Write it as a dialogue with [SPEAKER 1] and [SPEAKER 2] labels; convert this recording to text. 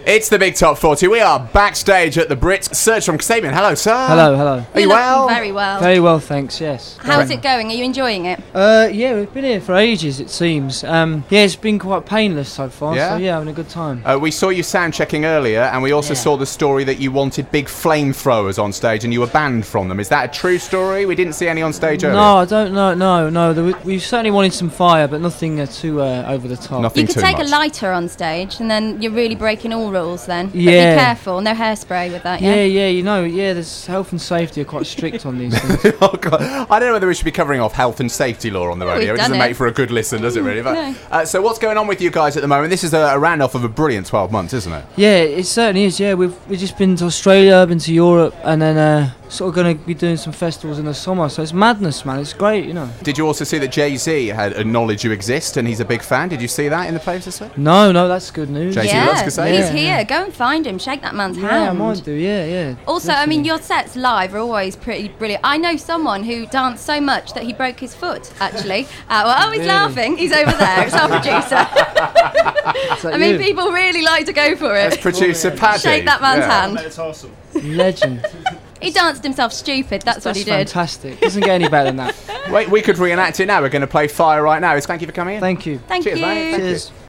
[SPEAKER 1] It's the Big Top 40. We are backstage at the Brits. Serge from Kasabian. Hello, sir.
[SPEAKER 2] Hello, hello.
[SPEAKER 1] Are you well?
[SPEAKER 3] Very well.
[SPEAKER 2] Very well, thanks, yes.
[SPEAKER 3] How's it going? Are you enjoying it?
[SPEAKER 2] Yeah, we've been here for ages, it seems. Yeah, it's been quite painless so far,
[SPEAKER 1] Yeah?
[SPEAKER 2] so yeah, having a good time.
[SPEAKER 1] We saw you sound checking earlier, and we also saw the story that you wanted big flamethrowers on stage and you were banned from them. Is that a true story? We didn't see any on stage earlier.
[SPEAKER 2] No, I don't know, no. We certainly wanted some fire, but nothing too over the top.
[SPEAKER 1] Nothing
[SPEAKER 3] You could
[SPEAKER 1] too
[SPEAKER 3] take
[SPEAKER 1] much.
[SPEAKER 3] a lighter on stage, and then you're really breaking all rules then. But
[SPEAKER 2] Yeah.
[SPEAKER 3] be careful, no hairspray with that, yeah?
[SPEAKER 2] Yeah, there's health and safety are quite strict on these things.
[SPEAKER 1] Oh, God. I don't know whether we should be covering off health and safety law on the radio.
[SPEAKER 3] we've
[SPEAKER 1] It doesn't
[SPEAKER 3] done
[SPEAKER 1] make
[SPEAKER 3] it.
[SPEAKER 1] for a good listen, does it really?
[SPEAKER 3] No.
[SPEAKER 1] So what's going on with you guys at the moment? This is a round-off of a brilliant 12 months, isn't it?
[SPEAKER 2] Yeah, it certainly is, yeah. We've just been to Australia, been to Europe, and then sort of going to be doing some festivals in the summer, so it's madness, man. It's great, you know.
[SPEAKER 1] Did you also see that Jay-Z had acknowledged you exist and he's a big fan? Did you see that in the place this week?
[SPEAKER 2] No, that's good news.
[SPEAKER 1] Jay-Z
[SPEAKER 3] Yeah,
[SPEAKER 1] loves Kasabian.
[SPEAKER 3] he's here. Go and find him. Shake that man's
[SPEAKER 2] Yeah,
[SPEAKER 3] hand.
[SPEAKER 2] I might do, yeah.
[SPEAKER 3] Also, I mean, your sets live are always pretty brilliant. I know someone who danced so much that he broke his foot, actually. He's
[SPEAKER 2] Really?
[SPEAKER 3] laughing. He's over there. It's our producer. I mean, people really like to go for
[SPEAKER 1] That's
[SPEAKER 3] it.
[SPEAKER 1] producer Paddy.
[SPEAKER 3] Shake that man's hand.
[SPEAKER 4] That's awesome.
[SPEAKER 2] Legend.
[SPEAKER 3] He danced himself stupid. That's what
[SPEAKER 2] That's
[SPEAKER 3] he did.
[SPEAKER 2] fantastic. Doesn't get any better than that.
[SPEAKER 1] Wait, we could reenact it now. We're going to play Fire right now. Thank you for coming in.
[SPEAKER 2] Thank you.
[SPEAKER 3] Thank
[SPEAKER 1] Cheers,
[SPEAKER 3] you.
[SPEAKER 1] mate. Thank you.
[SPEAKER 2] Cheers.